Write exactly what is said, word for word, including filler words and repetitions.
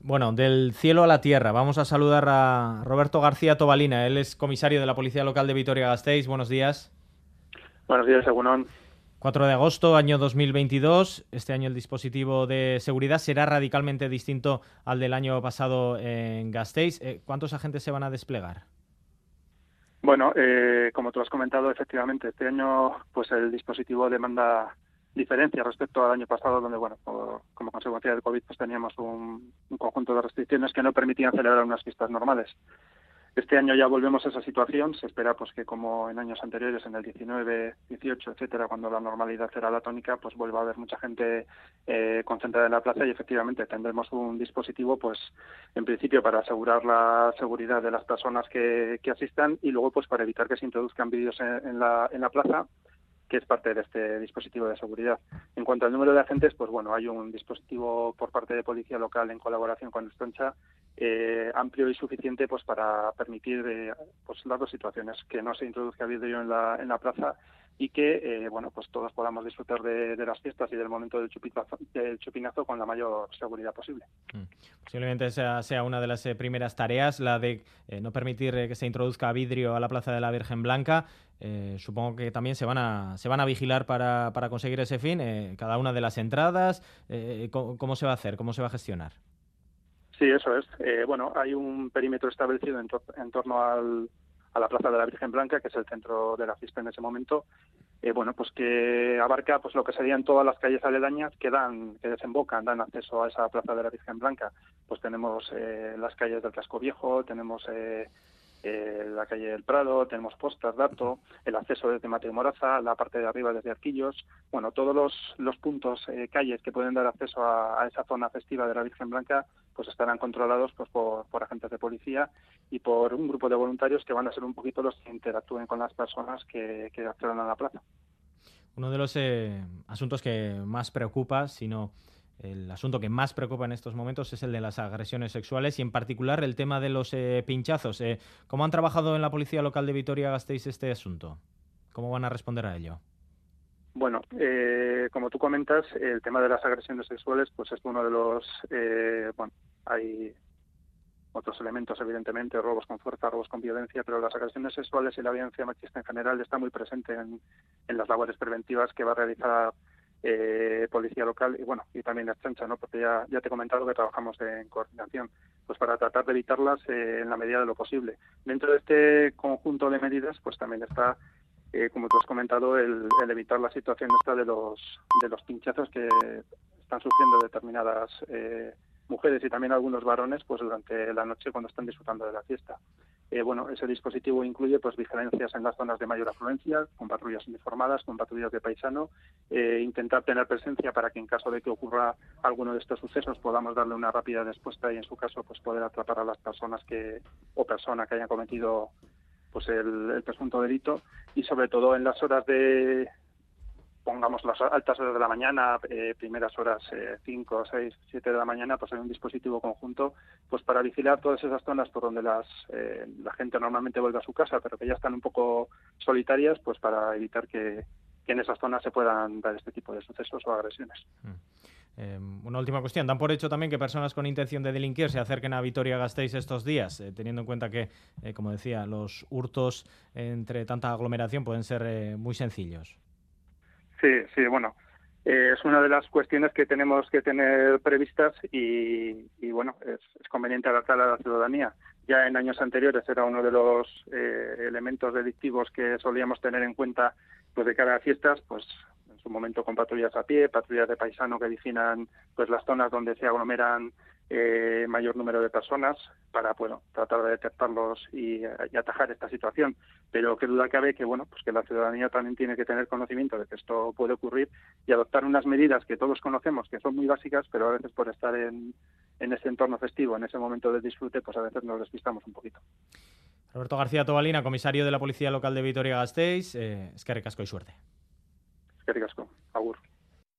Bueno, del cielo a la tierra. Vamos a saludar a Roberto García Tobalina. Él es comisario de la Policía Local de Vitoria-Gasteiz. Buenos días. Buenos días, Egunon. cuatro de agosto, año dos mil veintidós. Este año el dispositivo de seguridad será radicalmente distinto al del año pasado en Gasteiz. Eh, ¿Cuántos agentes se van a desplegar? Bueno, eh, como tú has comentado, efectivamente, este año pues el dispositivo demanda diferencia respecto al año pasado, donde, bueno, como, como consecuencia del COVID, pues teníamos un, un conjunto de restricciones que no permitían celebrar unas fiestas normales. Este año ya volvemos a esa situación. Se espera pues que como en años anteriores, en el diecinueve, dieciocho, etcétera, cuando la normalidad era la tónica, pues vuelva a haber mucha gente eh, concentrada en la plaza y efectivamente tendremos un dispositivo, pues en principio para asegurar la seguridad de las personas que, que asistan y luego pues para evitar que se introduzcan vídeos en, en la en la plaza, que es parte de este dispositivo de seguridad. En cuanto al número de agentes, pues bueno, hay un dispositivo por parte de Policía Local en colaboración con Estroncha eh, amplio y suficiente pues para permitir eh, pues las dos situaciones, que no se introduzca vidrio en la en la plaza y que eh, bueno pues todos podamos disfrutar de, de las fiestas y del momento del chupinazo, del chupinazo con la mayor seguridad posible. Mm. Posiblemente esa sea una de las eh, primeras tareas, la de eh, no permitir eh, que se introduzca vidrio a la Plaza de la Virgen Blanca. Eh, supongo que también se van a se van a vigilar para, para conseguir ese fin, eh, cada una de las entradas. Eh, ¿cómo, ¿Cómo se va a hacer? ¿Cómo se va a gestionar? Sí, eso es. Eh, bueno, hay un perímetro establecido en, to- en torno al, a la Plaza de la Virgen Blanca, que es el centro de la fiesta en ese momento. Eh, bueno, pues que abarca pues lo que serían todas las calles aledañas que dan, que desembocan, dan acceso a esa Plaza de la Virgen Blanca. Pues tenemos eh, las calles del Casco Viejo, tenemos eh, eh, la calle del Prado, tenemos Postas, Dato, el acceso desde Mateo Moraza, la parte de arriba desde Arquillos. Bueno, todos los, los puntos, eh, calles que pueden dar acceso a, a esa zona festiva de la Virgen Blanca, pues estarán controlados pues por, por agentes de policía y por un grupo de voluntarios que van a ser un poquito los que interactúen con las personas que, que accedan a la plaza. Uno de los eh, asuntos que más preocupa, si no el asunto que más preocupa en estos momentos, es el de las agresiones sexuales y en particular el tema de los eh, pinchazos. Eh, ¿Cómo han trabajado en la Policía Local de Vitoria-Gasteiz este asunto? ¿Cómo van a responder a ello? Bueno, eh, como tú comentas, el tema de las agresiones sexuales pues es uno de los... Eh, bueno, hay otros elementos, evidentemente, robos con fuerza, robos con violencia, pero las agresiones sexuales y la violencia machista en general está muy presente en, en las labores preventivas que va a realizar eh, Policía Local y bueno, y también la Estroncha, ¿no? Porque ya, ya te he comentado que trabajamos en coordinación, pues para tratar de evitarlas eh, en la medida de lo posible. Dentro de este conjunto de medidas, pues también está, eh, como tú has comentado, el, el evitar la situación esta de los, de los pinchazos que están sufriendo determinadas eh, mujeres y también algunos varones pues durante la noche cuando están disfrutando de la fiesta. Eh, bueno, ese dispositivo incluye pues vigilancias en las zonas de mayor afluencia, con patrullas uniformadas, con patrullas de paisano, eh, intentar tener presencia para que en caso de que ocurra alguno de estos sucesos podamos darle una rápida respuesta y en su caso pues poder atrapar a las personas que o persona que hayan cometido pues el, el presunto delito y sobre todo en las horas de pongamos las altas horas de la mañana, eh, primeras horas cinco, seis, siete de la mañana, pues hay un dispositivo conjunto pues para vigilar todas esas zonas por donde las eh, la gente normalmente vuelve a su casa, pero que ya están un poco solitarias, pues para evitar que, que en esas zonas se puedan dar este tipo de sucesos o agresiones. Mm. Eh, una última cuestión. ¿Dan por hecho también que personas con intención de delinquir se acerquen a Vitoria-Gasteiz estos días, eh, teniendo en cuenta que, eh, como decía, los hurtos entre tanta aglomeración pueden ser eh, muy sencillos? Sí, sí, bueno, eh, es una de las cuestiones que tenemos que tener previstas y, y bueno, es, es conveniente adaptar a la ciudadanía. Ya en años anteriores era uno de los eh, elementos delictivos que solíamos tener en cuenta pues de cara a fiestas, pues en su momento con patrullas a pie, patrullas de paisano que vigilan pues las zonas donde se aglomeran eh, mayor número de personas para bueno tratar de detectarlos y, y atajar esta situación, pero qué duda cabe que bueno pues que la ciudadanía también tiene que tener conocimiento de que esto puede ocurrir y adoptar unas medidas que todos conocemos que son muy básicas, pero a veces por estar en, en ese entorno festivo, en ese momento de disfrute, pues a veces nos despistamos un poquito. Roberto García Tobalina, comisario de la Policía Local de Vitoria-Gasteiz, eh, eskerrik asko y suerte.